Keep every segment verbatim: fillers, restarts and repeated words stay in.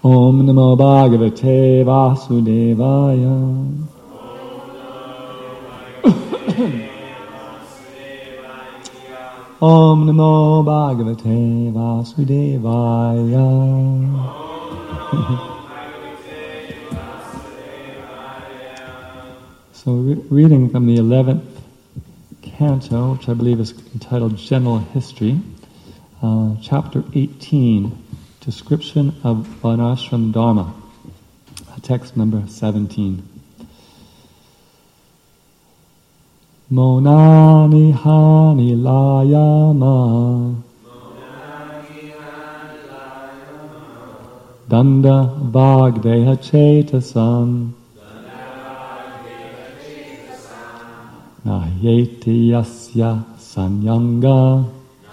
Om Namo Bhagavate Vasudevaya. Om Namo Bhagavate Vasudevaya. So re- reading from the eleventh canto, which I believe is entitled General History, uh, chapter eighteen, Description of Varnashram Dharma, text number seventeen. Monani hani layama Danda vagdeha chetasam Nahyeti yasya sanyanga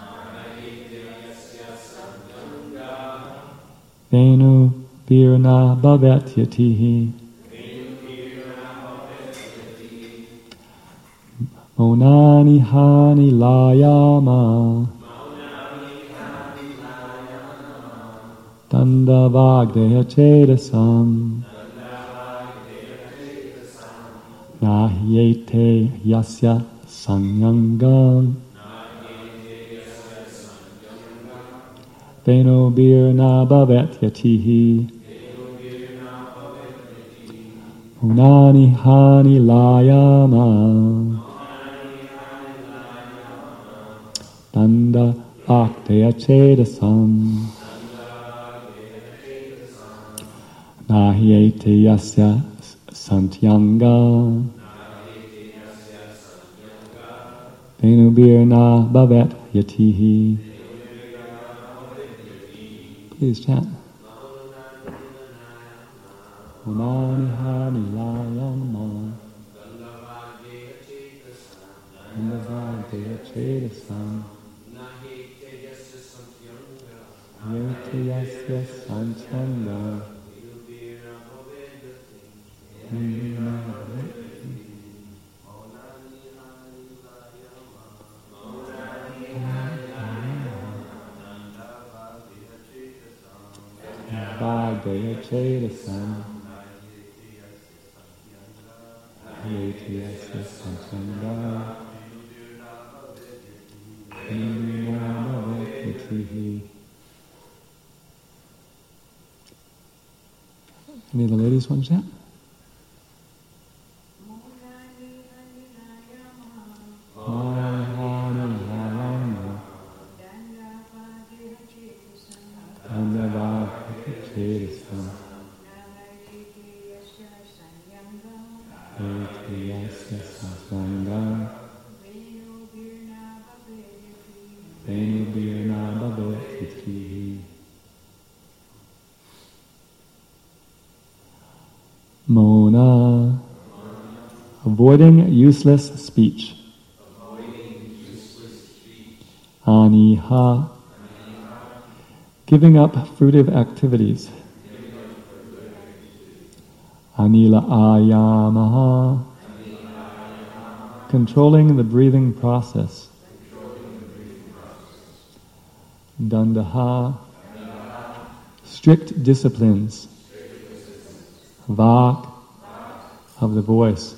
Venu virna bhavet yatihi Monani hani layama Danda vagdeha chetasam Nahyete yasya sanyangam Veno birna bhavet yatihi Monani hani layama Danda bhakteya chetasam Nahyete yasya santyanga Venubirna bhavet yatihi. Please chant. Monani hani layama Dandavagdeya chetasam Nahyete yasya santyanga Bhagavaya chetasam Yetiyasya sanchanga Nirvana. Any of the ladies want to chant? Mona, avoiding useless speech. Aniha, giving up fruitive activities. Anila ayamaha, controlling the breathing process. Dandaha, strict disciplines. Vak, of the voice.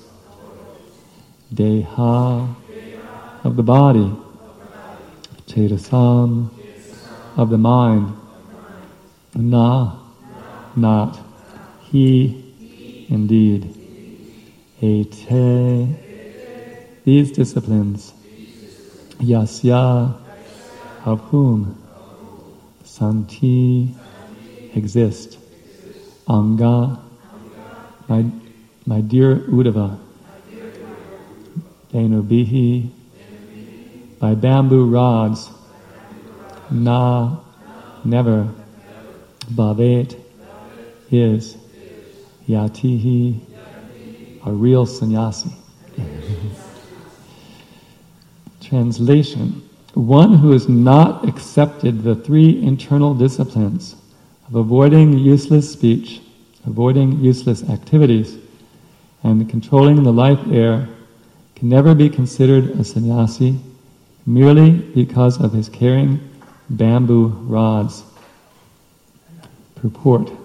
Deha, of the body. Chetasam, of the mind. Na, not. He, indeed. Ete, these disciplines. Yasya, of whom. Santi, exist. Anga, my, my dear Uddhava. Denubihi, by bamboo rods. Na, never. Bhavet, is. Yatihi, a real sannyasi. Translation. One who has not accepted the three internal disciplines of avoiding useless speech, avoiding useless activities, and controlling the life air can never be considered a sannyasi merely because of his carrying bamboo rods. Purport.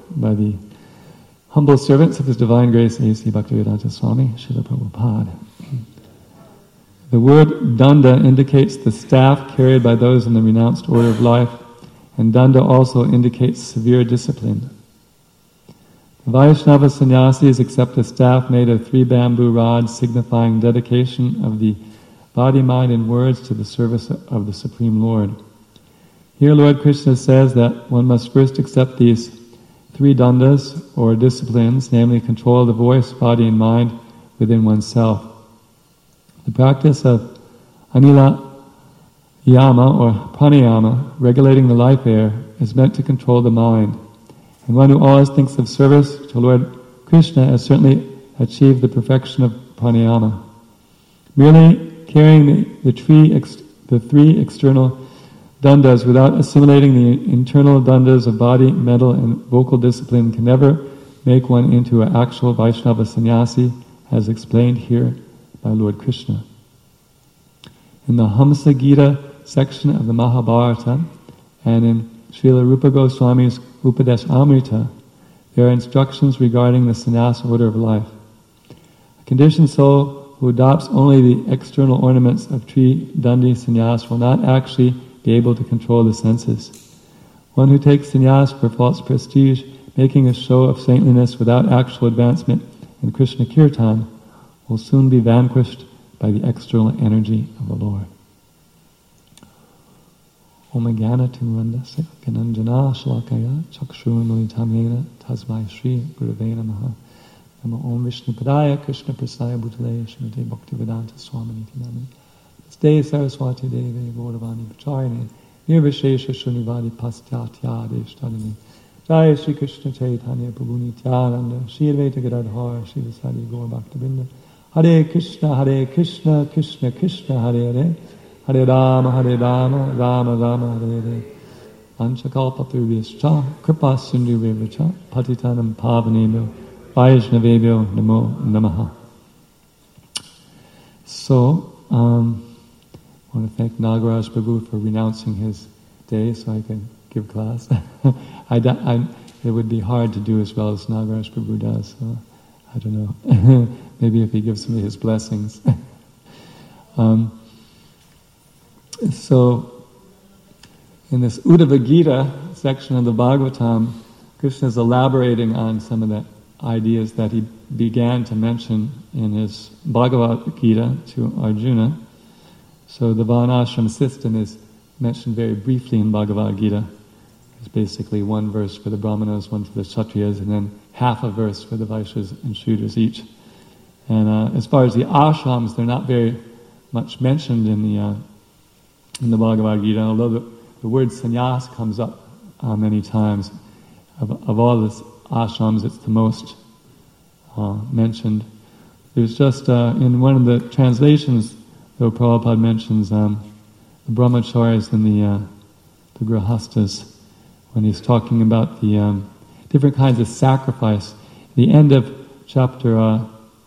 by the humble servants of His Divine Grace, A C Bhaktivedanta Swami, Srila Prabhupada. The word danda indicates the staff carried by those in the renounced order of life, and danda also indicates severe discipline. The Vaishnava sannyasis accept a staff made of three bamboo rods, signifying dedication of the body, mind, and words to the service of the Supreme Lord. Here Lord Krishna says that one must first accept these three dandas, or disciplines, namely control of the voice, body, and mind within oneself. The practice of anila yama, or pranayama, regulating the life air, is meant to control the mind. And one who always thinks of service to Lord Krishna has certainly achieved the perfection of pranayama. Merely carrying the, the, three ex, the three external dandas without assimilating the internal dandas of body, mental, and vocal discipline can never make one into an actual Vaishnava sannyasi, as explained here by Lord Krishna. In the Hamsa Gita section of the Mahabharata and in Srila Rupa Goswami's Upadesh Amrita, there are instructions regarding the sannyas order of life. A conditioned soul who adopts only the external ornaments of Tri Dandi sannyas will not actually be able to control the senses. One who takes sannyas for false prestige, making a show of saintliness without actual advancement in Krishna Kirtan, will soon be vanquished by the external energy of the Lord. Om Jnana Timrandasya Gananjana Shalakaya Chakshurunmilitamena Tasmai Shri Gurave Namaha Nama Om Vishnu Padaya Krishna Prasaya Bhutale Srimate Bhaktivedanta Swaminiti Namani Ste Saraswati Devi Gauravani Pacharine Nirvishesha Shunivadi Pastyatya Deshtadini Jaya Shri Krishna Chaitanya Prabhu Nityananda Shri Advaita Gadadhar Shri Vasadi Gaur Bhaktabinda Hare Krishna Hare Krishna Krishna Krishna Hare Hare Hare Rama Hare Rama Rama Rama Hare Hare Anchakalpatarubhyascha Kripa Sindhuvevcha Patitanam Pavanebhyo Vaishnavebhyo Namo Namaha. So, um, I want to thank Nagaraj Prabhu for renouncing his day so I can give class. I, I, it would be hard to do as well as Nagaraj Prabhu does, so I don't know. Maybe if he gives me his blessings. um, so, in this Uddhava Gita section of the Bhagavatam, Krishna is elaborating on some of the ideas that he began to mention in his Bhagavad Gita to Arjuna. So the Varnashram system is mentioned very briefly in Bhagavad Gita. It's basically one verse for the Brahmanas, one for the Kshatriyas, and then half a verse for the Vaishyas and Shudras each. And uh, as far as the ashrams, they're not very much mentioned in the uh, in the Bhagavad Gita, although the, the word sannyas comes up uh, many times. Of, of all the ashrams, it's the most uh, mentioned. There's just, uh, in one of the translations, though Prabhupada mentions um, the brahmacharis and the, uh, the grihastas, when he's talking about the um, different kinds of sacrifice. The end of chapter, uh,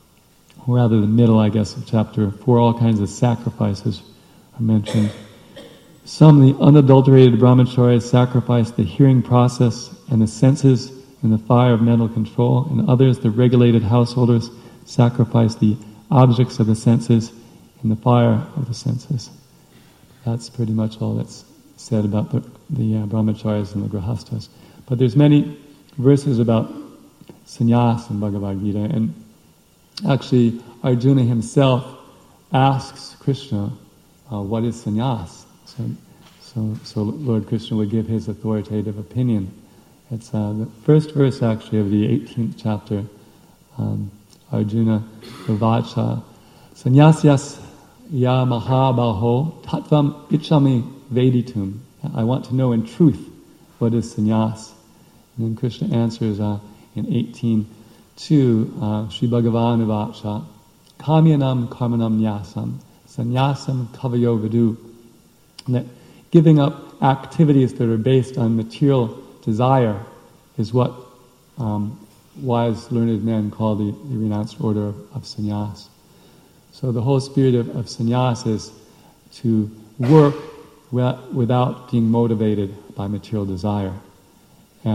or rather the middle, I guess, of chapter four, all kinds of sacrifices are mentioned. Some, the unadulterated brahmacharis, sacrifice the hearing process and the senses in the fire of mental control, and others, the regulated householders, sacrifice the objects of the senses in the fire of the senses. That's pretty much all that's said about the, the uh, brahmacharis and the grihastas. But there's many verses about sannyas in Bhagavad Gita, and actually Arjuna himself asks Krishna, uh, what is sannyas? So, so, so Lord Krishna would give his authoritative opinion. It's uh, the first verse actually of the eighteenth chapter. Um, Arjuna Vacha Sanyasyas ya mahabaho tattvam ichami veditum. I want to know in truth what is sannyas. And then Krishna answers uh, in eighteen two, uh, Sri Bhagavan Vacha kamyanam karmanam nyasam sannyasam kavayo vidu. That giving up activities that are based on material desire is what um, wise learned men call the, the renounced order of, of sannyas. So the whole spirit of, of sannyas is to work without, without being motivated by material desire. And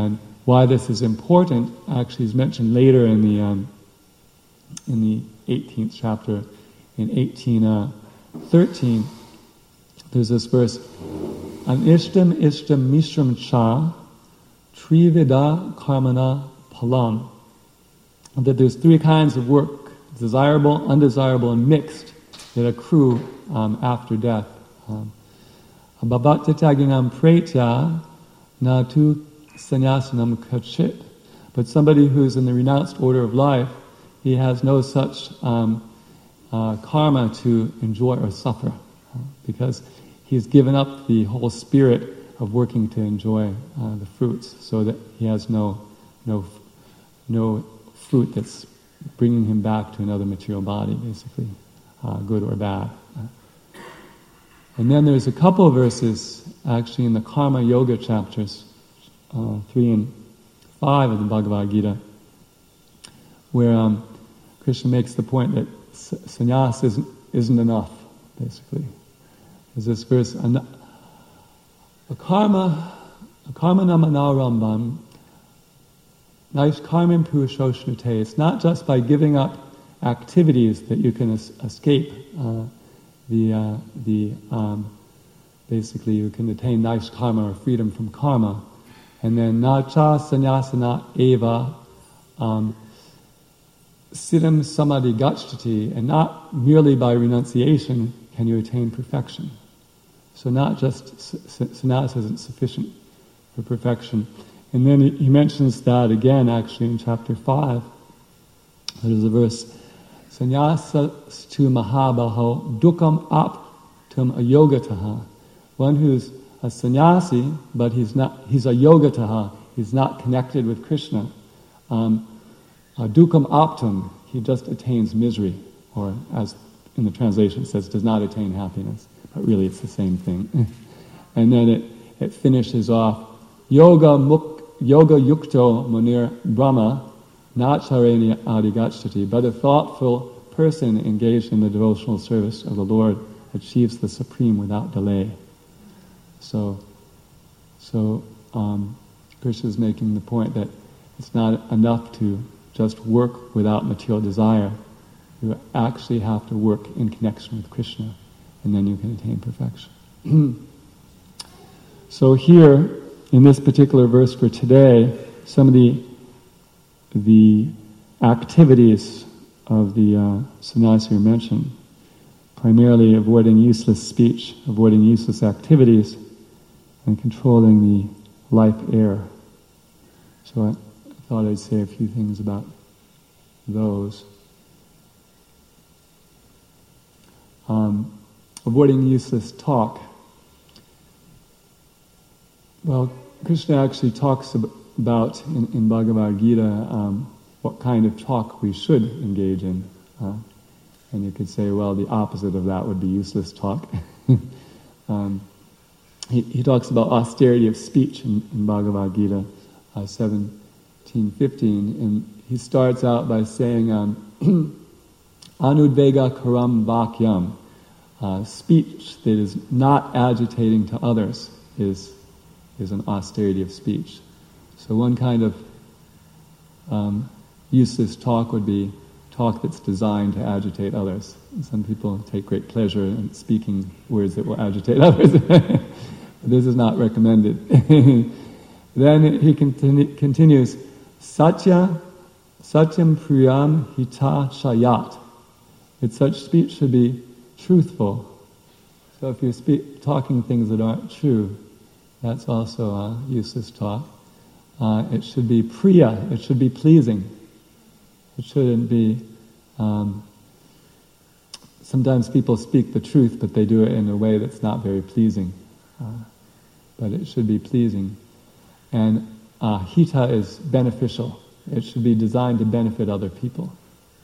why this is important actually is mentioned later in the um, in the eighteenth chapter, in eighteen thirteen. There's this verse, Anishtam ishtam mishram cha trivida karmana palam. That there's three kinds of work, desirable, undesirable, and mixed, that accrue um, after death. Bhavatitaginam pretya natu sannyasanam kachit. But somebody who's in the renounced order of life, he has no such um, uh, karma to enjoy or suffer, uh, because he's given up the whole spirit of working to enjoy uh, the fruits, so that he has no no no fruit that's bringing him back to another material body, basically, uh, good or bad. And then there's a couple of verses, actually, in the Karma Yoga chapters, uh, three and five of the Bhagavad Gita, where um, Krishna makes the point that sannyas isn't, isn't enough, basically. There's this verse, a karma, a karma namanarambam, Naish karmim purushoshute. It's not just by giving up activities that you can es- escape uh, the uh, the um, basically you can attain nice karma or freedom from karma, and then nacha sannyasana eva um, siddham samadhi gacchati, and not merely by renunciation can you attain perfection. So not just sannyas isn't sufficient for perfection. And then he mentions that again, actually, in chapter five. There's a verse, sannyasa tu mahabaho dukkam aptum ayogataha. One who's a sannyasi, but he's not, he's a yogataha, he's not connected with Krishna. Um, dukkam aptum, he just attains misery, or as in the translation it says, does not attain happiness. But really it's the same thing. And then it, it finishes off, yoga muk Yoga yukto munir brahma nachareni adigachati. But a thoughtful person engaged in the devotional service of the Lord achieves the supreme without delay. So, so um, Krishna is making the point that it's not enough to just work without material desire. You actually have to work in connection with Krishna, and then you can attain perfection. So here, in this particular verse for today, some of the the activities of the uh, sannyasi are mentioned, primarily avoiding useless speech, avoiding useless activities, and controlling the life air. So I, I thought I'd say a few things about those. Um, avoiding useless talk. Well, Krishna actually talks about in, in Bhagavad Gita um, what kind of talk we should engage in. Uh, and you could say, well, the opposite of that would be useless talk. um, he, he talks about austerity of speech in, in Bhagavad Gita uh, seventeen fifteen, and he starts out by saying, um, Anudvega karam vakyam, uh, speech that is not agitating to others is is an austerity of speech. So one kind of um, useless talk would be talk that's designed to agitate others. Some people take great pleasure in speaking words that will agitate others. This is not recommended. Then he continu- continues, Satya, Satyam Priyam Hita Shayat. That such speech should be truthful. So if you're speak, talking things that aren't true, that's also a useless talk. Uh, it should be priya, it should be pleasing. It shouldn't be... Um, sometimes people speak the truth, but they do it in a way that's not very pleasing. Uh, but it should be pleasing. And uh, hita is beneficial. It should be designed to benefit other people.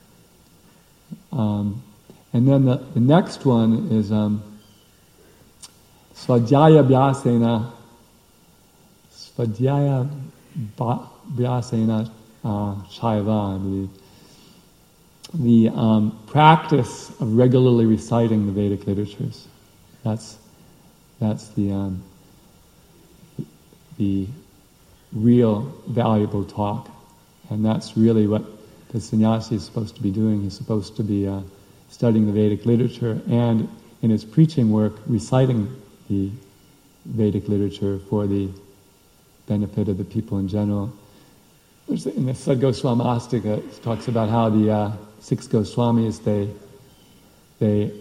Um, and then the, the next one is um, svadhyaya vyasena Svadhyaya Vyasena Shaiva, I believe. The um, practice of regularly reciting the Vedic literatures. That's that's the um, the real, valuable talk. And that's really what the sannyasi is supposed to be doing. He's supposed to be uh, studying the Vedic literature and, in his preaching work, reciting the Vedic literature for the benefit of the people in general. There's, in the Sadgoswamastika, it talks about how the uh, six Goswamis, they they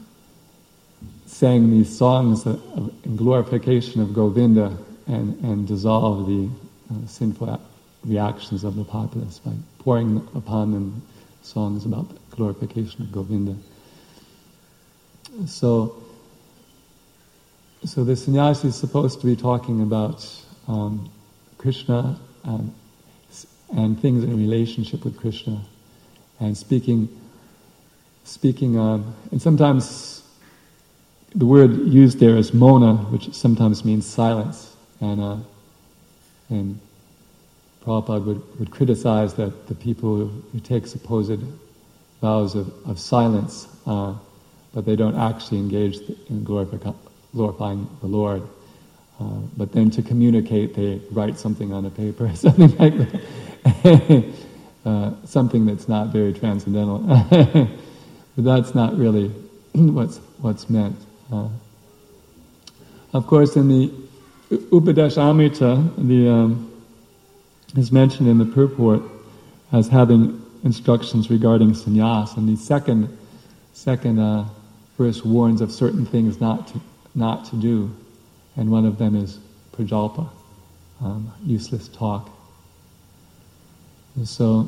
sang these songs of, of, in glorification of Govinda and, and dissolved the uh, sinful reactions of the populace by pouring upon them songs about the glorification of Govinda. So, so the sannyasi is supposed to be talking about um, Krishna and, and things in relationship with Krishna, and speaking, speaking, um, and sometimes the word used there is mona, which sometimes means silence, and uh, and Prabhupada would, would criticize that the people who, who take supposed vows of, of silence, uh, but they don't actually engage in glorifi- glorifying the Lord. Uh, but then to communicate, they write something on a paper, something like that. uh, something that's not very transcendental. But that's not really what's what's meant. Uh, of course, in the Upadeshamrita, the um, is mentioned in the purport as having instructions regarding sannyas, and the second second uh, verse warns of certain things not to not to do, and one of them is prajalpa, um, useless talk. And so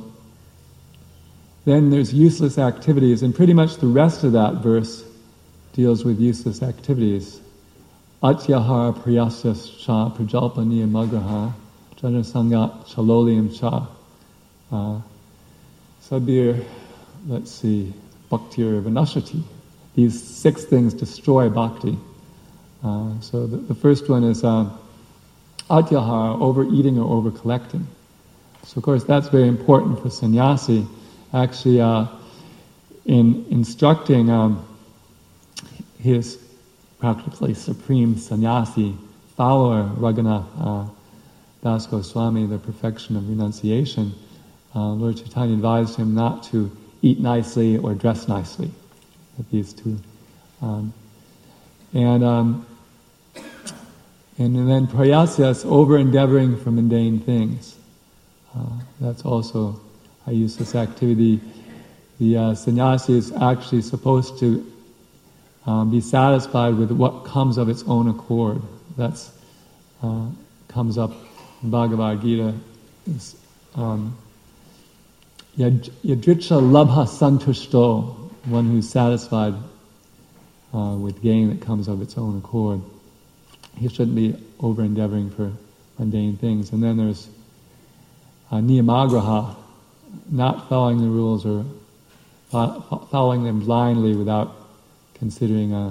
then there's useless activities, and pretty much the rest of that verse deals with useless activities. Atyahara priyasya cha prajalpa niyamagraha jana sangat chaloliam cha. Uh, Sabir, let's see, bhaktir vanashati. These six things destroy bhakti. Uh, so the, the first one is uh, atyahara, overeating or over-collecting. So of course that's very important for sannyasi. Actually, uh, in instructing um, his practically supreme sannyasi follower, Raghunath uh, Das Goswami, the perfection of renunciation, uh, Lord Chaitanya advised him not to eat nicely or dress nicely. At these two, um, and um, and then prayasyas, over endeavoring for mundane things. Uh, that's also a useless activity. The uh, sannyasi is actually supposed to um, be satisfied with what comes of its own accord. That's uh, comes up in Bhagavad Gita. It's, um, Yadricha labha santushto, one who's satisfied uh, with gain that comes of its own accord. He shouldn't be over-endeavoring for mundane things. And then there's uh, niyamagraha, not following the rules or fo- following them blindly without considering uh,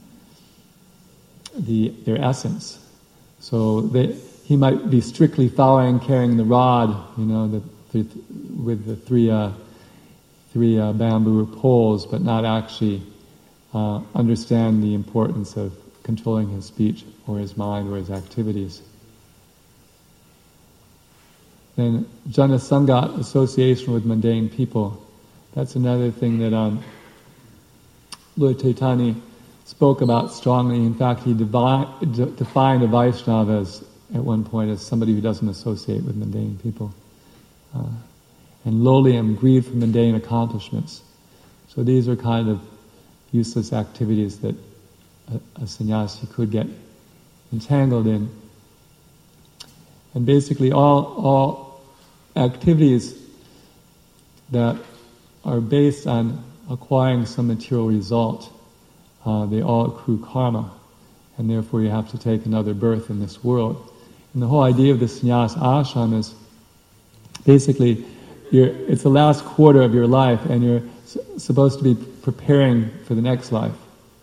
the their essence. So they, he might be strictly following, carrying the rod, you know, the, the, with the three uh, three uh, bamboo poles, but not actually uh, understand the importance of controlling his speech or his mind or his activities. Then jana sangat, association with mundane people. That's another thing that um, Lord Chaitanya spoke about strongly. In fact, he devi- de- defined a Vaishnava as, at one point, as somebody who doesn't associate with mundane people. Uh, and lolium, greed for mundane accomplishments. So these are kind of useless activities that a, a sannyasi could get entangled in. And basically all all activities that are based on acquiring some material result, uh, they all accrue karma, and therefore you have to take another birth in this world. And the whole idea of the sannyas ashram is basically You're, it's the last quarter of your life, and you're s- supposed to be preparing for the next life.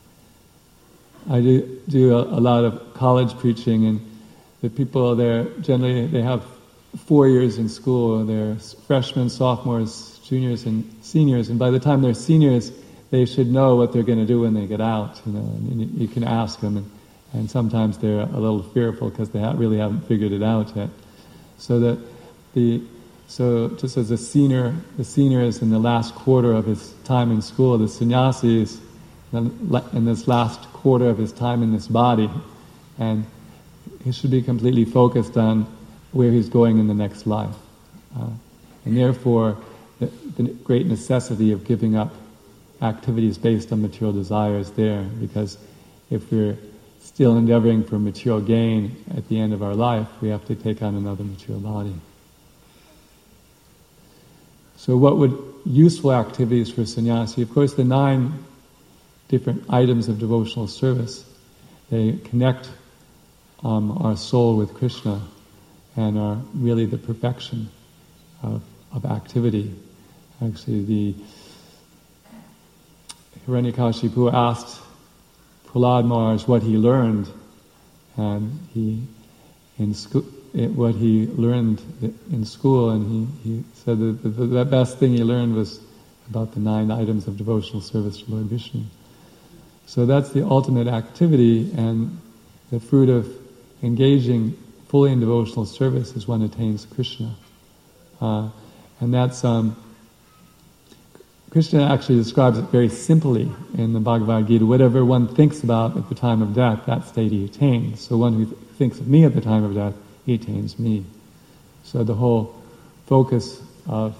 I do, do a, a lot of college preaching, and the people there, generally, they have four years in school. They're freshmen, sophomores, juniors, and seniors, and by the time they're seniors, they should know what they're going to do when they get out. You know, and you, you can ask them, and, and sometimes they're a little fearful because they ha- really haven't figured it out yet. So that the so just as a senior, the senior is in the last quarter of his time in school, the sannyasi is in this last quarter of his time in this body, and he should be completely focused on where he's going in the next life. Uh, and therefore, the, the great necessity of giving up activities based on material desires there, because if we're still endeavoring for material gain at the end of our life, we have to take on another material body. So what would useful activities for sannyasi? Of course, the nine different items of devotional service, they connect um, our soul with Krishna and are really the perfection of, of activity. Actually, the Hiranyakashipu asked Prahlad Maharaj what he learned, and he in school what he learned in school, and he, he said that the, the best thing he learned was about the nine items of devotional service to Lord Vishnu. So that's the ultimate activity, and the fruit of engaging fully in devotional service is one attains Krishna. Uh, and that's, um, Krishna actually describes it very simply in the Bhagavad Gita. Whatever one thinks about at the time of death, that state he attains. So one who th- thinks of me at the time of death, he attains me. So the whole focus of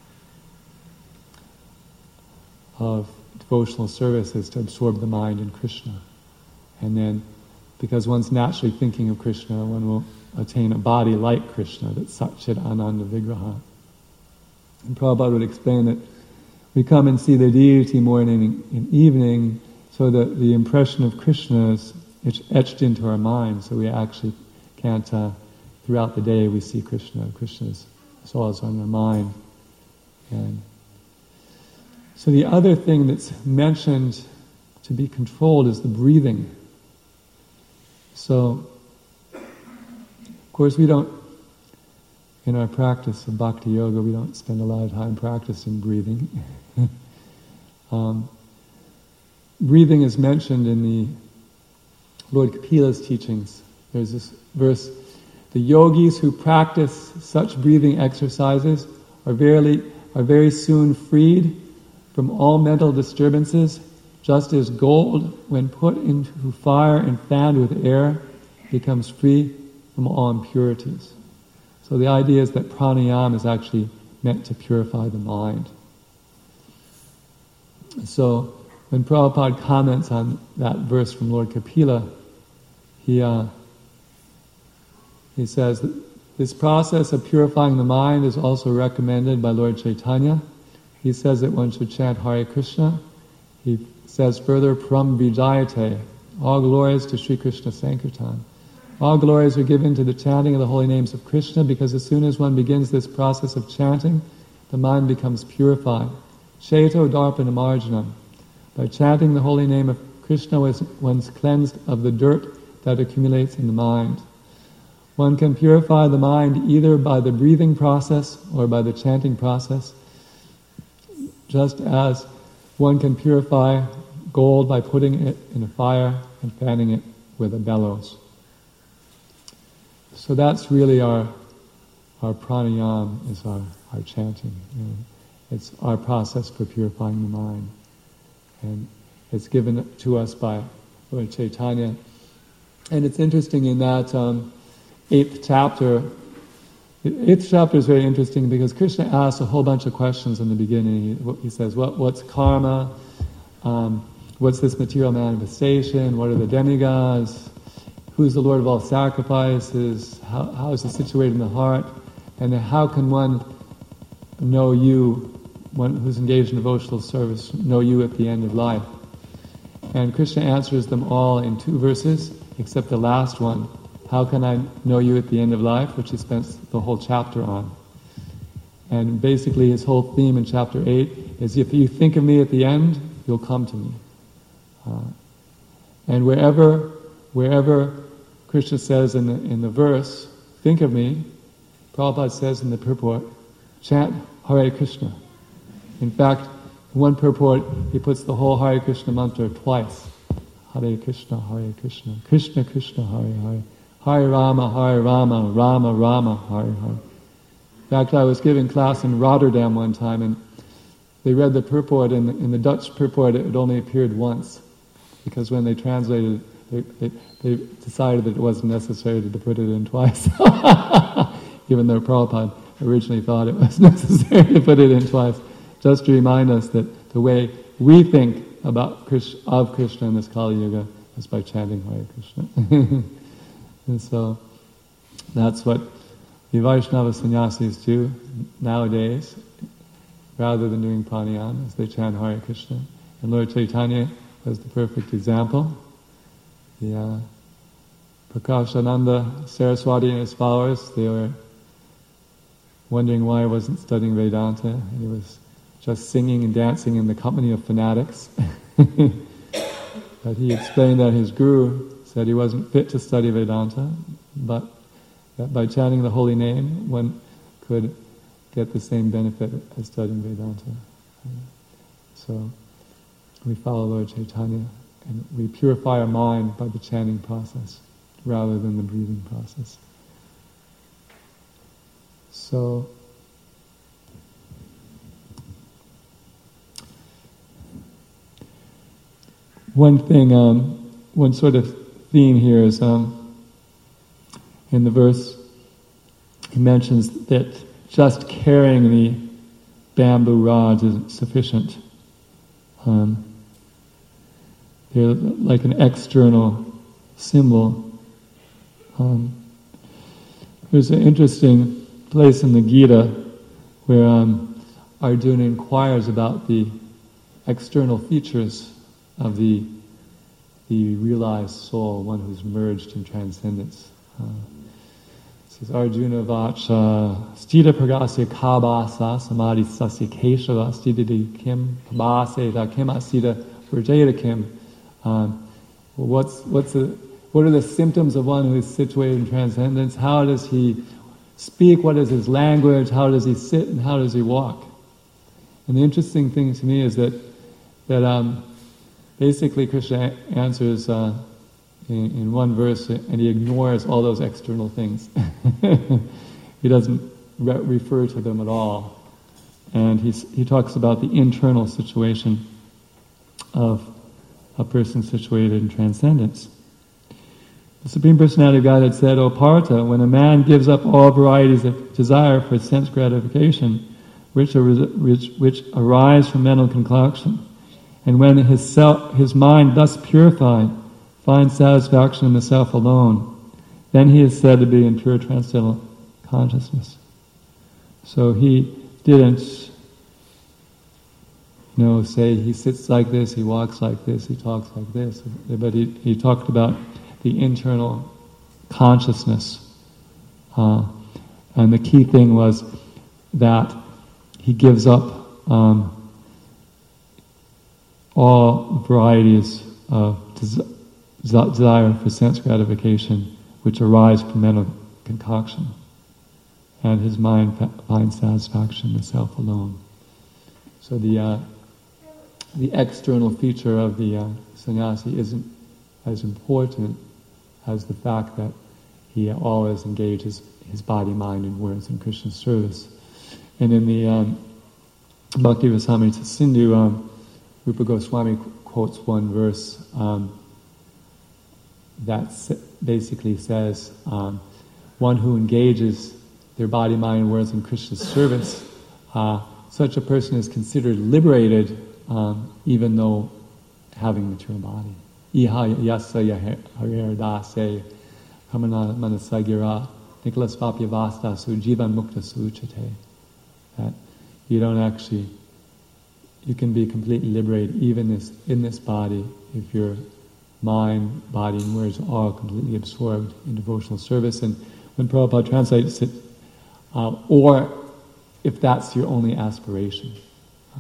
of devotional service is to absorb the mind in Krishna. And then, because one's naturally thinking of Krishna, one will attain a body like Krishna, that's Satchit Ananda Vigraha. And Prabhupada would explain that we come and see the deity morning and evening, so that the impression of Krishna is etched into our mind, so we actually can't, uh, throughout the day we see Krishna. Krishna is always on our mind. And so the other thing that's mentioned to be controlled is the breathing. So, of course, we don't, in our practice of Bhakti Yoga, we don't spend a lot of time practicing breathing. um, breathing is mentioned in the Lord Kapila's teachings. There's this verse, the yogis who practice such breathing exercises are verily are very soon freed from all mental disturbances, just as gold, when put into fire and fanned with air, becomes free from all impurities. So the idea is that pranayama is actually meant to purify the mind. So when Prabhupada comments on that verse from Lord Kapila, he uh, he says that this process of purifying the mind is also recommended by Lord Chaitanya. He says that one should chant Hare Krishna. He says further, Param Vijayate, all glories to Sri Krishna Sankirtan. All glories are given to the chanting of the holy names of Krishna, because as soon as one begins this process of chanting, the mind becomes purified. Cheto Darpana Marjanam. By chanting the holy name of Krishna, one's cleansed of the dirt that accumulates in the mind. One can purify the mind either by the breathing process or by the chanting process, just as one can purify gold by putting it in a fire and fanning it with a bellows. So that's really our our pranayama, is our, our chanting. You know. It's our process for purifying the mind. And it's given to us by Lord Chaitanya. And it's interesting in that um, eighth chapter, the eighth chapter is very interesting because Krishna asks a whole bunch of questions in the beginning. He, he says, what, what's karma? Um, what's this material manifestation? What are the demigods? Who's the Lord of all sacrifices? How, how is it situated in the heart? And then how can one know you, one who's engaged in devotional service, know you at the end of life? And Krishna answers them all in two verses, except the last one. How can I know you at the end of life? Which he spends the whole chapter on. And basically his whole theme in chapter eight is, if you think of me at the end, you'll come to me. Uh, and wherever, wherever Krishna says in the, in the verse, think of me, Prabhupada says in the purport, chant Hare Krishna. In fact, in one purport, he puts the whole Hare Krishna mantra twice. Hare Krishna, Hare Krishna, Krishna Krishna, Hare Hare, Hare Rama, Hare Rama, Rama Rama, Hare Hare. In fact, I was giving class in Rotterdam one time, and they read the purport, and in the Dutch purport it only appeared once, because when they translated it, they, they, they decided that it wasn't necessary to put it in twice, even though Prabhupada originally thought it was necessary to put it in twice, just to remind us that the way we think about Krishna, of Krishna in this Kali Yuga is by chanting Hare Krishna. And so that's what the Vaishnava sannyasis do nowadays, rather than doing pranayama, as they chant Hare Krishna. And Lord Chaitanya was the perfect example. The uh, Prakashananda Saraswati and his followers, they were wondering why he wasn't studying Vedanta, and he was just singing and dancing in the company of fanatics. But he explained that his guru said he wasn't fit to study Vedanta, but that by chanting the holy name, one could get the same benefit as studying Vedanta. So we follow Lord Chaitanya, and we purify our mind by the chanting process, rather than the breathing process. So, one thing, um, one sort of theme here is um, in the verse, he mentions that just carrying the bamboo rods isn't sufficient. Um, they're like an external symbol. Um, there's an interesting place in the Gita where um, Arjuna inquires about the external features of the the realized soul, one who's merged in transcendence. Uh, it says, Arjuna vacha stita pragasya kabasa samadhi sasya keshava stididi kim pabase kim asita virjeta kim. Um, what's what's the what are the symptoms of one who is situated in transcendence? How does he speak? What is his language? How does he sit? And how does he walk? And the interesting thing to me is that that um, basically Krishna answers uh, in, in one verse, and he ignores all those external things. He doesn't re- refer to them at all, and he's, he talks about the internal situation of a person situated in transcendence. The Supreme Personality of Godhead said, O Partha, when a man gives up all varieties of desire for sense gratification, which, ar- which, which arise from mental concoction, and when his self, his mind thus purified finds satisfaction in the self alone, then he is said to be in pure transcendental consciousness. So he didn't, you know, say he sits like this, he walks like this, he talks like this, but he, he talked about the internal consciousness. Uh, and the key thing was that he gives up um, all varieties of des- desire for sense gratification which arise from mental concoction. And his mind fa- finds satisfaction in the self alone. So the uh, the external feature of the uh, sannyasi isn't as important as the fact that he always engages his body, mind, and words in Krishna's service. And in the um, Bhakti Rasamrita Sindhu, um, Rupa Goswami quotes one verse um, that basically says, um, one who engages their body, mind, and words in Krishna's service, uh, such a person is considered liberated, um, even though having material body. Iha yasa harir dase kamana manasagira Nicholas Vapyavasta sujivan mukta suchate. That you don't actually, you can be completely liberated even this, in this body if your mind, body, and words are all completely absorbed in devotional service. And when Prabhupada translates it, uh, or if that's your only aspiration. Uh,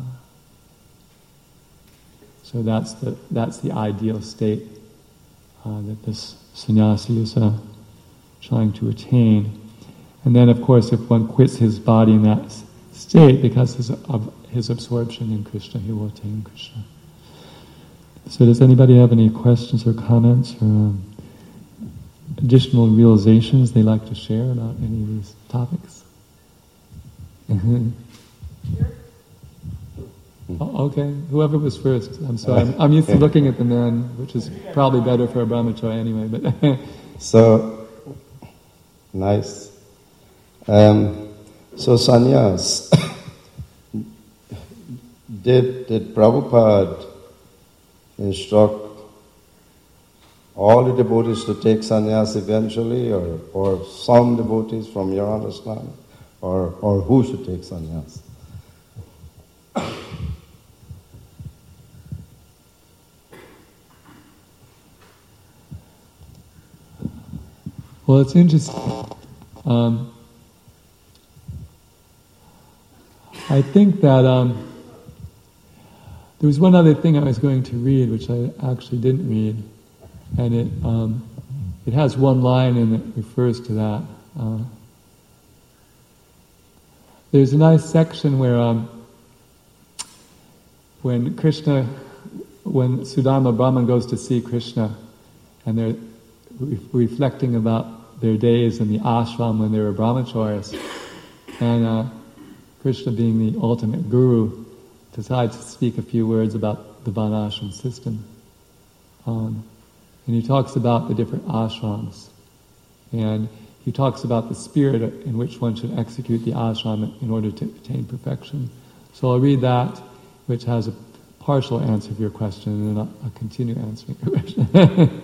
so that's the that's the ideal state uh, that this sannyasi is uh, trying to attain. And then, of course, if one quits his body in that state, because his, of his absorption in Krishna, he will attain Krishna. So does anybody have any questions or comments? Or, um additional realizations they like to share about any of these topics? Oh, okay, whoever was first. I'm sorry. I'm, I'm used to looking at the men, which is probably better for a brahmachari anyway. But so nice. Um, so sannyas. did did Prabhupada instruct all the devotees to take sannyas eventually, or or some devotees from your understanding, or or who should take sannyas? Well, it's interesting. Um, I think that um, there was one other thing I was going to read, which I actually didn't read, and it um, it has one line and it refers to that. Uh, there's a nice section where um, when Krishna, when Sudama Brahman goes to see Krishna, and they're re- reflecting about their days in the ashram when they were brahmacharis, and uh, Krishna, being the ultimate guru, decides to speak a few words about the varnashram system. Um, and he talks about the different ashrams, and he talks about the spirit in which one should execute the ashram in order to attain perfection. So I'll read that, which has a partial answer to your question, and then I'll, I'll continue answering your question.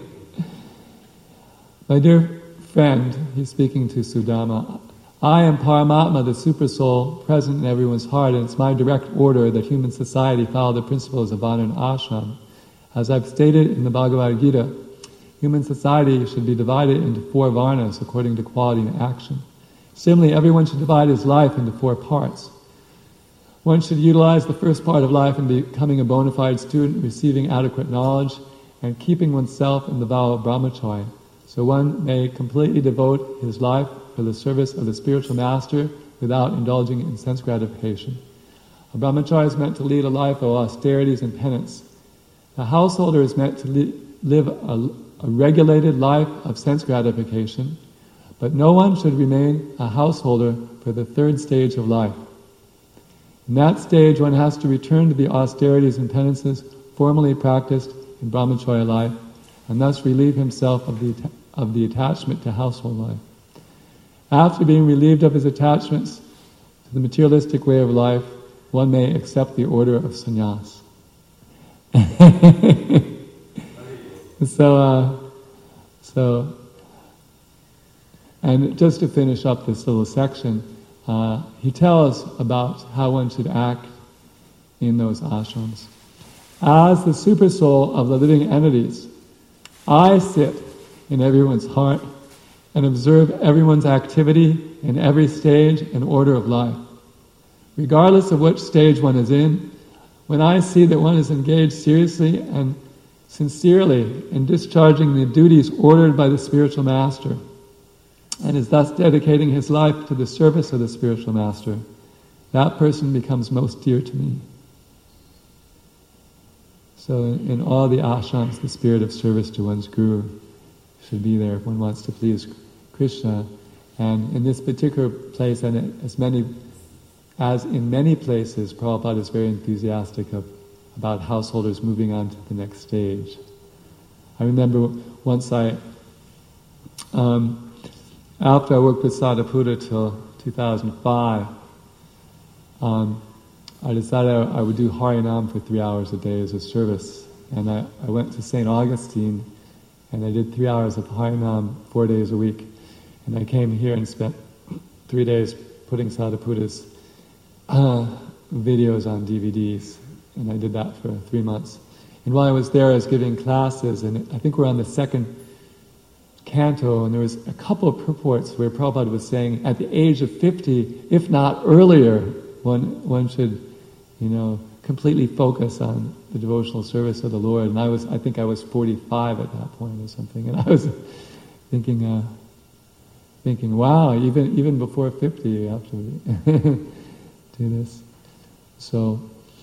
My dear friend, he's speaking to Sudama, I am Paramatma, the Super Soul, present in everyone's heart, and it's my direct order that human society follow the principles of Varna and Ashram. As I've stated in the Bhagavad Gita, human society should be divided into four Varnas according to quality and action. Similarly, everyone should divide his life into four parts. One should utilize the first part of life in becoming a bona fide student, receiving adequate knowledge, and keeping oneself in the vow of brahmacharya. So one may completely devote his life for the service of the spiritual master without indulging in sense gratification. A brahmachari is meant to lead a life of austerities and penance. The householder is meant to li- live a, a regulated life of sense gratification, but no one should remain a householder for the third stage of life. In that stage, one has to return to the austerities and penances formerly practiced in brahmacharya life, and thus relieve himself of the of the attachment to household life. After being relieved of his attachments to the materialistic way of life, one may accept the order of sannyas. so, uh, so, and just to finish up this little section, uh, he tells about how one should act in those ashrams. As the super soul of the living entities, I sit in everyone's heart and observe everyone's activity in every stage and order of life. Regardless of which stage one is in, when I see that one is engaged seriously and sincerely in discharging the duties ordered by the spiritual master, and is thus dedicating his life to the service of the spiritual master, that person becomes most dear to me. So in, in all the ashrams, the spirit of service to one's guru should be there if one wants to please Krishna. And in this particular place, and as many as in many places, Prabhupada is very enthusiastic of, about householders moving on to the next stage. I remember once I, um, after I worked with Sadhaputta till two thousand five, um, I decided I, I would do Harinam for three hours a day as a service. And I, I went to Saint Augustine, and I did three hours of Harinam four days a week. And I came here and spent three days putting Sadhaputta's uh, videos on D V Ds. And I did that for three months. And while I was there, I was giving classes, and I think we're on the second canto, and there was a couple of purports where Prabhupada was saying, at the age of fifty, if not earlier, one one should, you know, completely focus on the devotional service of the Lord. And I was, I think I was forty-five at that point or something, and I was thinking, uh, thinking, wow, even even before fifty, you have to do this. So,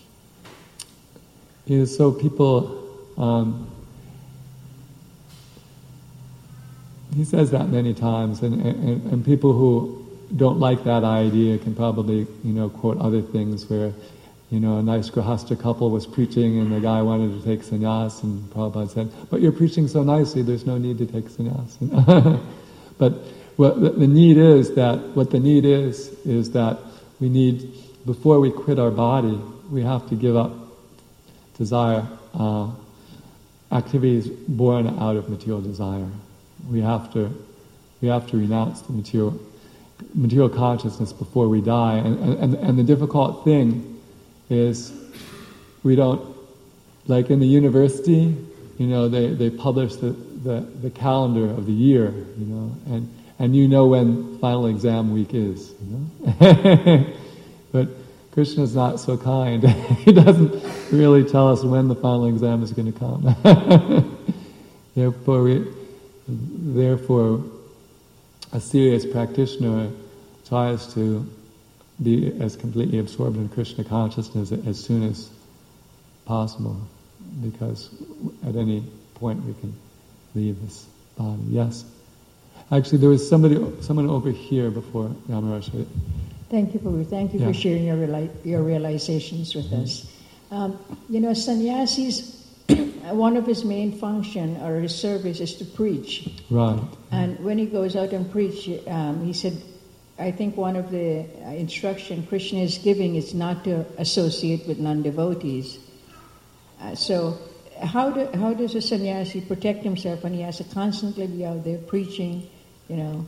you know, so people, um, he says that many times, and, and, and people who don't like that idea can probably, you know, quote other things where, you know, a nice Grihastha couple was preaching and the guy wanted to take sannyas, and Prabhupada said, but you're preaching so nicely, there's no need to take sannyas. But what the, the need is that, what the need is, is that we need, before we quit our body, we have to give up desire, uh, activities born out of material desire. We have to, we have to renounce the material, material consciousness before we die. And, and, and the difficult thing is, we don't, like in the university, you know, they, they publish the, the, the calendar of the year, you know, and, and you know when final exam week is, you know. But Krishna's not so kind. He doesn't really tell us when the final exam is going to come. Therefore, we, therefore, a serious practitioner tries to be as completely absorbed in Krishna consciousness as soon as possible, because at any point we can leave this body. Yes? Actually, there was somebody, someone over here before Yamaraj. Thank you, Prabhu. Thank you yeah. for sharing your reali- your realizations with mm-hmm. us. Um, you know, sannyasis, one of his main function or his service is to preach. Right. And when he goes out and preach, um, he said, I think one of the instruction Krishna is giving is not to associate with non-devotees. Uh, so how do, how does a sannyasi protect himself when he has to constantly be out there preaching, you know,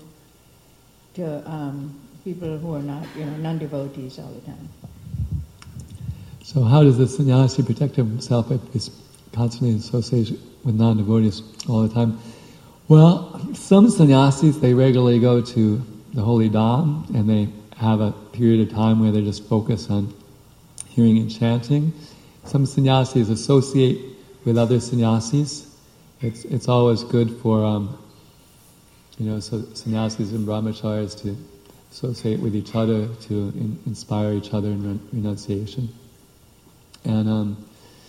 to um, people who are not, you know, non-devotees all the time? So how does the sannyasi protect himself if he's constantly associated with non-devotees all the time? Well, some sannyasis, they regularly go to the holy dham, and they have a period of time where they just focus on hearing and chanting. Some sannyasis associate with other sannyasis. It's it's always good for um, you know so sannyasis and brahmacharis to associate with each other to in, inspire each other in re- renunciation. And um,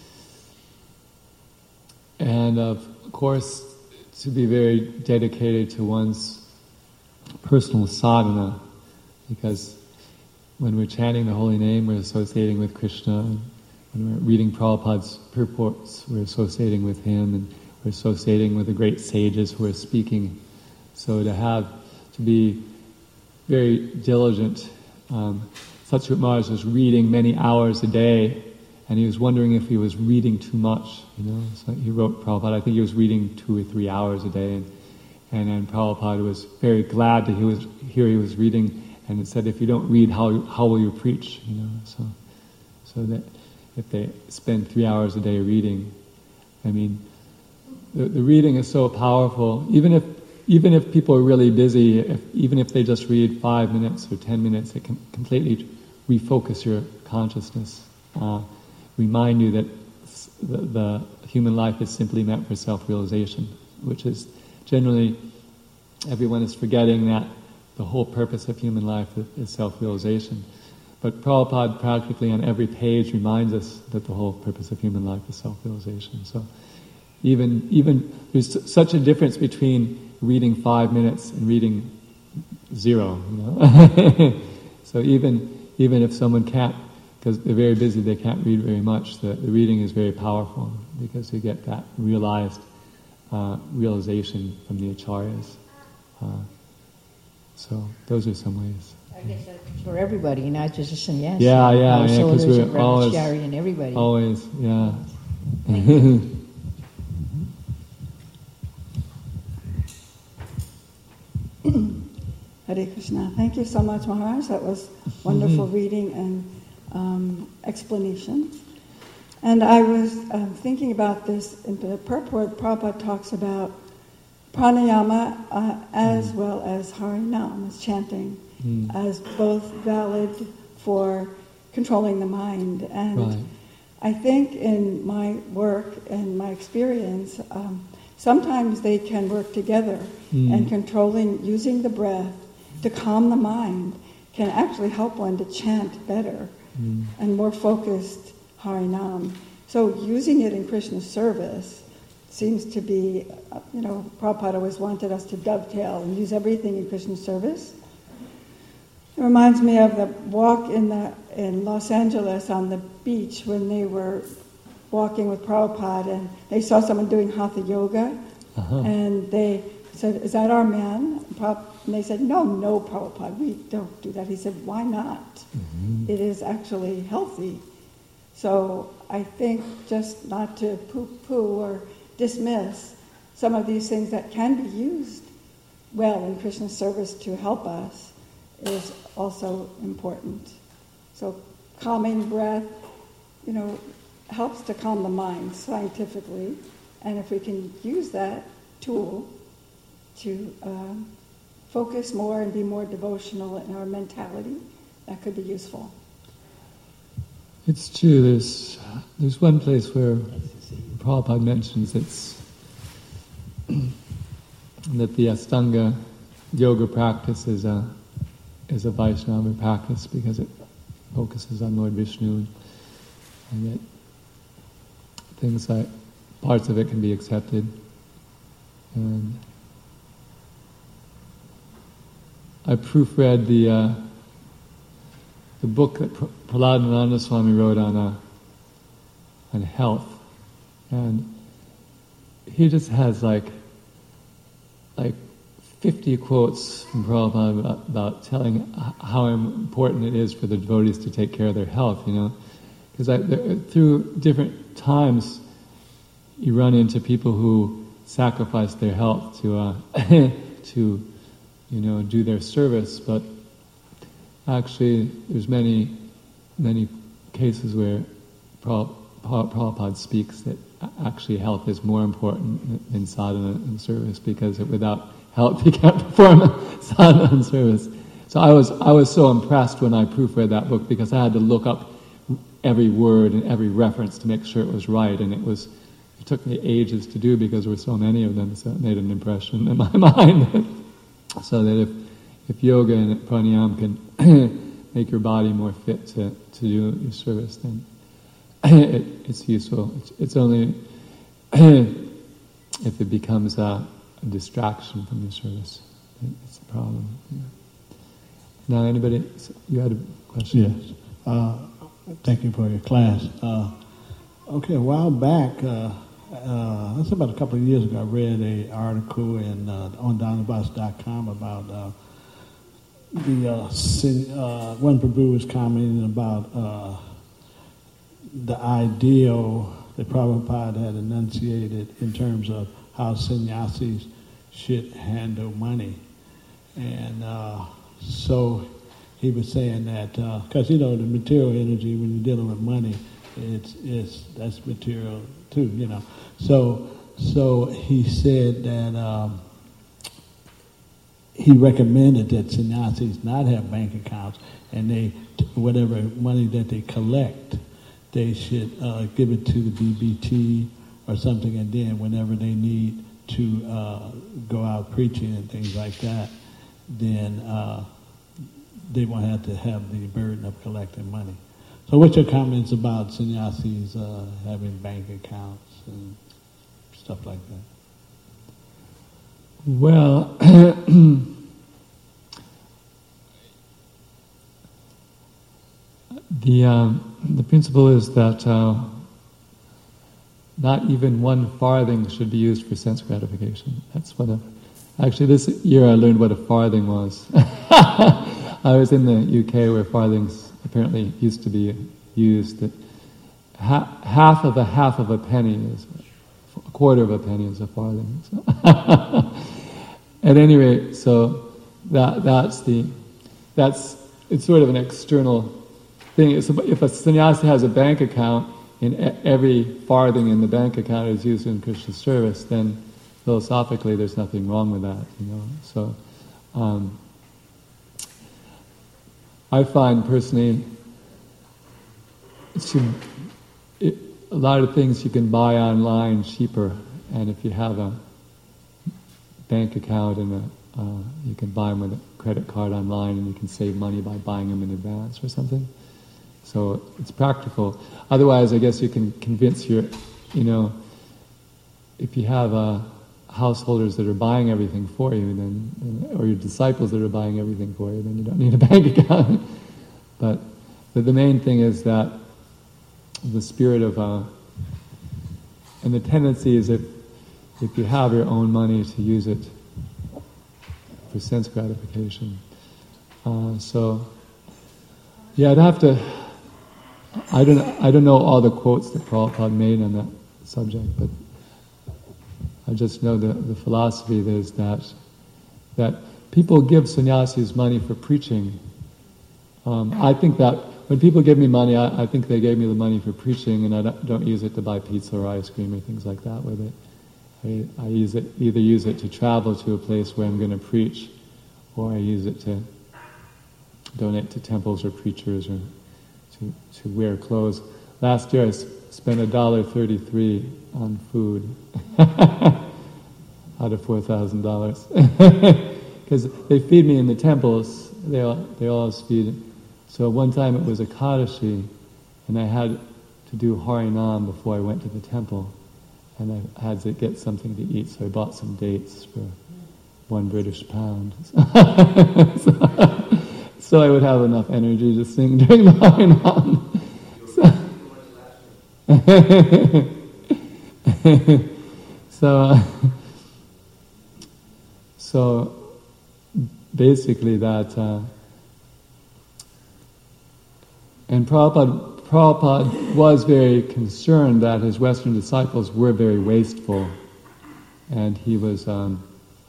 and of course, to be very dedicated to one's personal sadhana, because when we're chanting the holy name, we're associating with Krishna. When we're reading Prabhupada's purports, we're associating with him, and we're associating with the great sages who are speaking. So to have, to be very diligent. Um, Satsut Maharaj was reading many hours a day, and he was wondering if he was reading too much, you know. So he wrote Prabhupada, I think he was reading two or three hours a day, and and then Prabhupada was very glad that he was here. He was reading, and it said, if you don't read, how how will you preach? You know, so so that if they spend three hours a day reading, I mean, the, the reading is so powerful. Even if even if people are really busy, if, even if they just read five minutes or ten minutes, it can completely refocus your consciousness. Uh, remind you that the, the human life is simply meant for self-realization, which is generally, everyone is forgetting that the whole purpose of human life is self-realization. But Prabhupada practically on every page reminds us that the whole purpose of human life is self-realization. So even even there's such a difference between reading five minutes and reading zero, you know. So even even if someone can't, because they're very busy, they can't read very much, the, the reading is very powerful, because you get that realized uh, realization from the acharyas. Uh, so those are some ways. I guess that's for everybody, not just a sannyasi. Yeah, yeah, yeah, because we're always, and everybody. always, yeah. Hare Krishna. Thank you so much, Maharaj. That was wonderful mm-hmm. reading and um, explanation. And I was um, thinking about this in the purport. Prabhupada talks about pranayama uh, as mm. well as harinam, as chanting, mm. as both valid for controlling the mind. And right. I think in my work and my experience, um, sometimes they can work together, mm. and controlling, using the breath to calm the mind can actually help one to chant better mm. and more focused harinam. So using it in Krishna's service seems to be, uh, you know, Prabhupada always wanted us to dovetail and use everything in Krishna service. It reminds me of the walk in the in Los Angeles on the beach when they were walking with Prabhupada and they saw someone doing Hatha Yoga, uh-huh. and they said, "Is that our man?" And they said, "No, no, Prabhupada, we don't do that." He said, "Why not? Mm-hmm. It is actually healthy." So I think just not to poo-poo or dismiss some of these things that can be used well in Krishna service to help us is also important. So calming breath, you know, helps to calm the mind scientifically, and if we can use that tool to uh, focus more and be more devotional in our mentality, that could be useful. It's true. There's there's one place where Prabhupada mentions it's that the Astanga yoga practice is a is a Vaishnava practice because it focuses on Lord Vishnu, and yet things like parts of it can be accepted. And I proofread the uh, the book that Prahladananda Swami wrote on uh, on health, and he just has like like fifty quotes from Prabhupada about, about telling how important it is for the devotees to take care of their health. You know, because through different times you run into people who sacrifice their health to uh, to you know do their service, but actually there's many many cases where Prabhupada speaks that actually health is more important than sadhana and service, because without health you can't perform sadhana and service. So I was I was so impressed when I proofread that book, because I had to look up every word and every reference to make sure it was right, and it was it took me ages to do because there were so many of them, so it made an impression in my mind. So that if if yoga and pranayama can make your body more fit to, to do your service, then it, it's useful. It's, it's only if it becomes a, a distraction from your service, it's a problem. Yeah. Now, anybody, you had a question? Yes. Uh, thank you for your class. Uh, okay, a while back, uh, uh, that's about a couple of years ago, I read an article in uh, on Dhanabas dot com about uh, the uh, uh, one Prabhu was commenting about uh, the ideal that Prabhupada had enunciated in terms of how sannyasis should handle money. And uh, so he was saying that, because, uh, you know, the material energy, when you're dealing with money, it's, it's that's material too, you know. So, so he said that um, he recommended that sannyasis not have bank accounts, and they, whatever money that they collect, they should uh, give it to the B B T or something, and then whenever they need to uh, go out preaching and things like that, then uh, they won't have to have the burden of collecting money. So what's your comments about sannyasis uh, having bank accounts and stuff like that? Well, the um, the principle is that uh, not even one farthing should be used for sense gratification. That's what a, actually this year I learned what a farthing was. I was in the U K where farthings apparently used to be used. That ha- half of a half of a penny is a quarter of a penny is a farthing. So at any rate, so that that's the that's it's sort of an external thing. So if a sannyasi has a bank account and every farthing in the bank account is used in Krishna service, then philosophically there's nothing wrong with that, you know. So um, I find personally, it's, it, a lot of things you can buy online cheaper, and if you have a bank account and a, uh, you can buy them with a credit card online, and you can save money by buying them in advance or something. So it's practical. Otherwise, I guess you can convince your, you know, if you have uh, householders that are buying everything for you, then, or your disciples that are buying everything for you, then you don't need a bank account. but, but the main thing is that the spirit of, uh, and the tendency is if, if you have your own money to use it for sense gratification. Uh, so, yeah, I'd have to, I don't, I don't know all the quotes that Prabhupada made on that subject, but I just know the, the philosophy is that that people give sannyasis money for preaching. Um, I think that when people give me money, I, I think they gave me the money for preaching, and I don't, don't use it to buy pizza or ice cream or things like that with it. I, I use it either use it to travel to a place where I'm going to preach, or I use it to donate to temples or preachers, or to to wear clothes. Last year I s- spent a dollar thirty-three on food out of four thousand dollars because they feed me in the temples. They all, they always feed. So one time it was a Ekadashi, and I had to do Harinam before I went to the temple, and I had to get something to eat. So I bought some dates for one British pound. so, so I would have enough energy to sing during the Harinam. so, uh, so basically that, uh, and Prabhupada, Prabhupada was very concerned that his Western disciples were very wasteful, and he was um,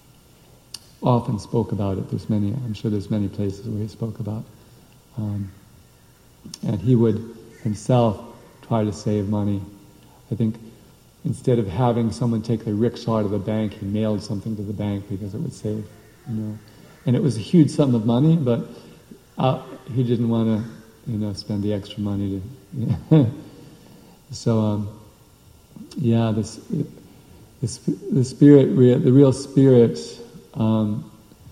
often spoke about it. There's many, I'm sure there's many places where he spoke about, um, and he would himself try to save money. I think instead of having someone take the rickshaw to the bank, he mailed something to the bank because it would save, you know. And it was a huge sum of money, but uh, he didn't want to, you know, spend the extra money to. You know. so, um, yeah, this, this, the spirit, the real spirit, um,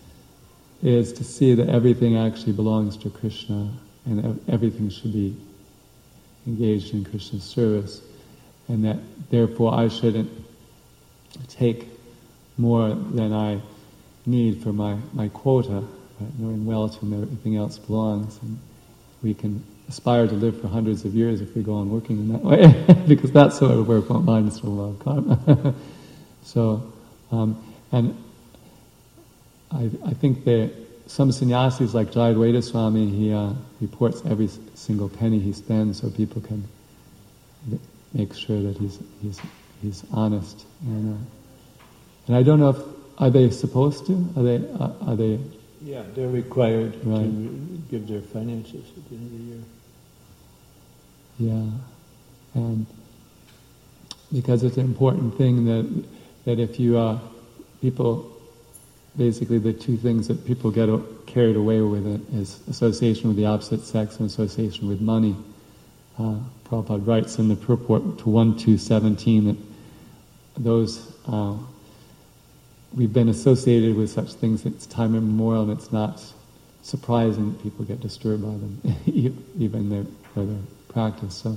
is to see that everything actually belongs to Krishna, and everything should be engaged in Krishna's service, and that therefore I shouldn't take more than I need for my, my quota, right? Knowing well to whom everything else belongs. And we can aspire to live for hundreds of years if we go on working in that way, because that sort of work won't bind us from a lot of karma. so, um, and I, I think that some sannyasis like Jayadvaita Swami, he uh, reports every single penny he spends so people can make sure that he's he's he's honest. And, uh, and I don't know if, are they supposed to? Are they? Uh, are they? Yeah, they're required right. to give their finances at the end of the year. Yeah, and because it's an important thing that that if you uh, people. Basically, the two things that people get carried away with it is association with the opposite sex and association with money. Uh, Prabhupada writes in the purport to one two seventeen that those, uh, we've been associated with such things, it's time immemorial, and it's not surprising that people get disturbed by them, even their, for their practice. So,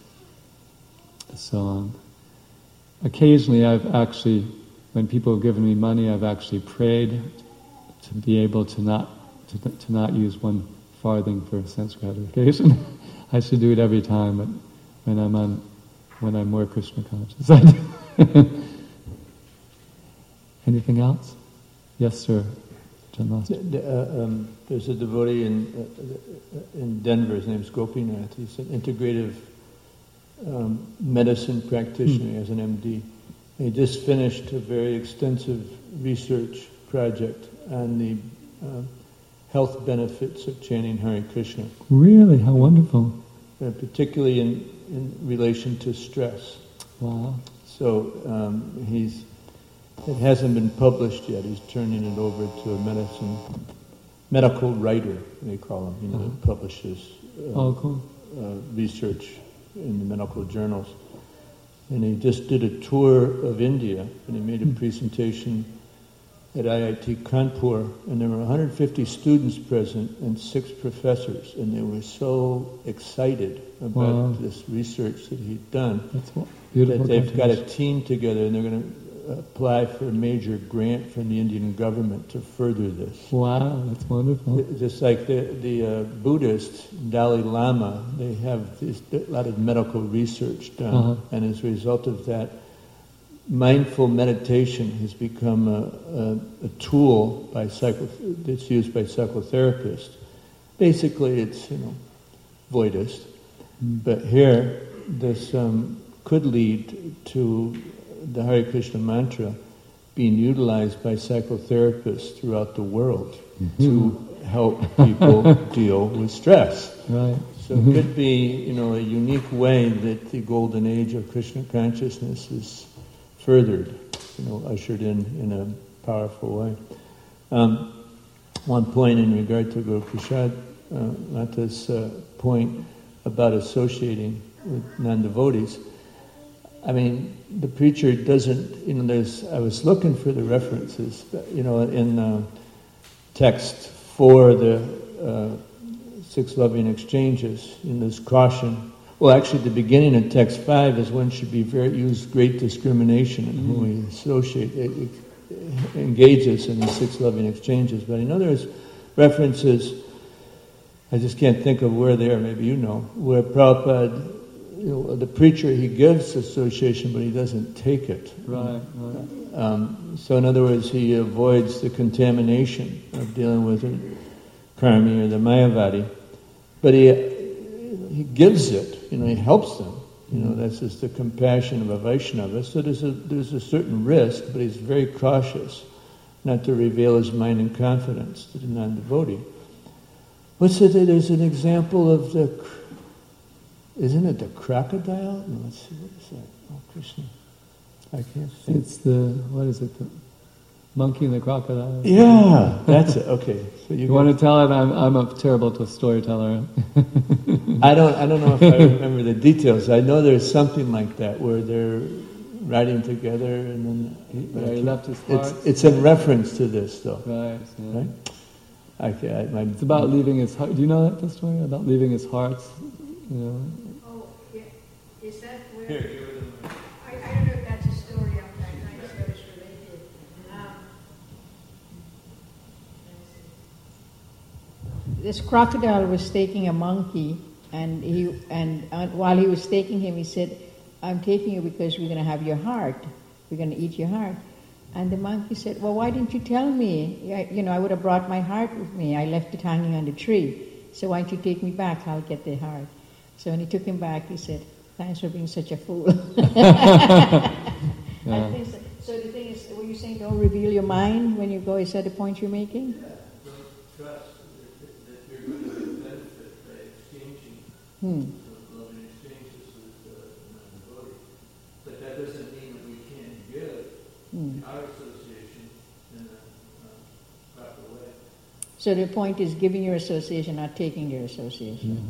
so um, occasionally I've actually, when people have given me money, I've actually prayed to be able to not to, to not use one farthing for sense gratification. I should do it every time, but when I'm on, when I'm more Krishna conscious, I do. Anything else? Yes, sir. John Master. The, uh, um, there's a devotee in uh, in Denver. His name's Gopinath. He's an integrative um, medicine practitioner. He has an M D. He just finished a very extensive research project on the uh, health benefits of chanting Hare Krishna. Really? How wonderful. Uh, particularly in, in relation to stress. Wow. So um, he's, it hasn't been published yet. He's turning it over to a medicine, medical writer, they call him, you know, Uh-huh. that publishes uh, Oh, cool. uh, research in the medical journals. And he just did a tour of India, and he made a presentation at I I T Kanpur, and there were one hundred fifty students present and six professors, and they were so excited about Wow. this research that he'd done That's what, beautiful. that they've got a contribution. team together, and they're going to apply for a major grant from the Indian government to further this. Wow, that's wonderful. Just like the the uh, Buddhists, Dalai Lama, they have this, a lot of medical research done, Uh-huh. and as a result of that, mindful meditation has become a, a, a tool by psycho, that's used by psychotherapists. Basically, it's, you know, voidist, Mm. but here this um, could lead to the Hare Krishna mantra being utilized by psychotherapists throughout the world to help people deal with stress. Right. So it could be, you know, a unique way that the golden age of Krishna consciousness is furthered, you know, ushered in in a powerful way. Um, one point in regard to Guru Prasad uh, Mata's uh, point about associating with non-devotees. I mean, the preacher doesn't, you know, there's, I was looking for the references, you know, in uh, text for the uh, six loving exchanges, in this caution. Well, actually, the beginning of text five is one should be very, use great discrimination in whom we associate, it, it engages in the six loving exchanges. But I know there's references, I just can't think of where they are, maybe you know, where Prabhupada, you know, the preacher, he gives association, but he doesn't take it. Right, right. Um, so in other words, he avoids the contamination of dealing with the karmi or the mayavadi, but he he gives it, you know, he helps them. You know, that's just the compassion of a Vaishnava. So there's a there's a certain risk, but he's very cautious not to reveal his mind in confidence to the non-devotee. What's it? There's an example of the, isn't it the crocodile? No, let's see, what is that? Oh, Krishna. I can't think. It's the, what is it, the monkey and the crocodile? Yeah, that's it. Okay, so you, You want to tell it? I'm I'm a terrible to storyteller. I don't. I don't know if I remember the details. I know there's something like that where they're riding together, and then Yeah, he left his heart. It's it's in reference to this, though. Right. Yeah. Right? Okay, I, my, It's about leaving his heart. Do you know that the story about leaving his heart? You know. Oh, yeah. Is that where? Here, give it a- I, I don't know if that's a story of that kind of story is related. Um, this crocodile was taking a monkey, and he and uh, while he was taking him, he said, "I'm taking you because we're going to have your heart. We're going to eat your heart." And the monkey said, "Well, why didn't you tell me? I, you know, I would have brought my heart with me. I left it hanging on the tree. So why don't you take me back? I'll get the heart." So when he took him back, he said, "Thanks for being such a fool." Yeah. I think so. So the thing is, were you saying don't reveal your mind when you go? Is that the point you're making? Trust that you're going to benefit by exchanging Hmm. loving exchanges with the non-devotee. But that doesn't mean that we can't give Hmm. our association in a uh, proper way. So the point is giving your association, not taking your association.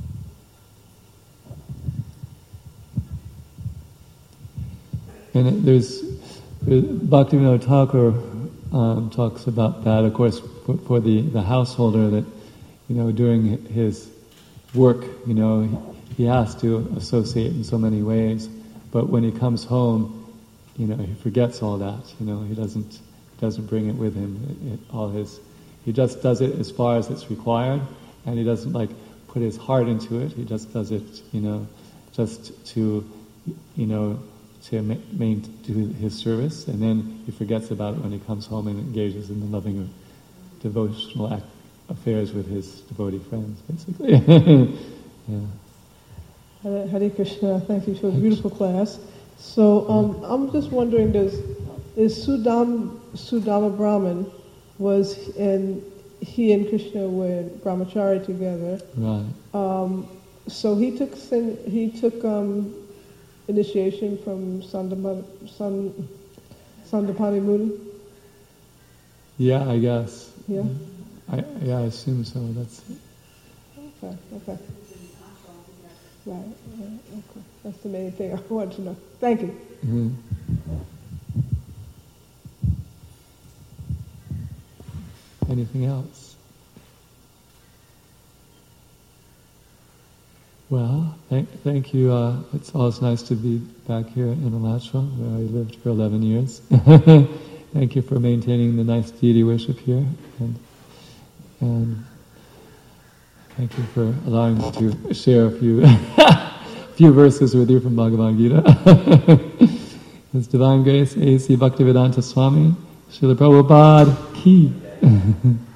And it- there's, there's Bhaktivinoda Thakur um, talks about that, of course, for, for the, the householder, that, you know, during his work, you know, he, he has to associate in so many ways, but when he comes home, you know, he forgets all that. You know, he doesn't he doesn't bring it with him. It, it, all his, he just does it as far as it's required, and he doesn't like put his heart into it. He just does it, you know, just to, you know, to ma- main, do his service, and then he forgets about it when he comes home and engages in the loving, devotional act, affairs with his devotee friends, basically. Yeah. Hare, Hare Krishna, thank you for the beautiful class. So um, I'm just wondering, does is Sudam Sudama Brahman was and he and Krishna were brahmachari together. Right. Um, so he took sin, he took um, initiation from Sandapa, San, Sandapani Muni. Yeah, I guess. Yeah. I yeah, I assume so. That's Okay. Okay. Right. right, Okay. That's the main thing I wanted to know. Thank you. mhm. anything else? Well, thank, thank you. Uh, it's always nice to be back here in Alachua, where I lived for eleven years. Thank you for maintaining the nice deity worship here, and and thank you for allowing me to share a few few verses with you from Bhagavad Gita. His Divine Grace, A C Bhaktivedanta Swami, Srila Prabhupada Ki.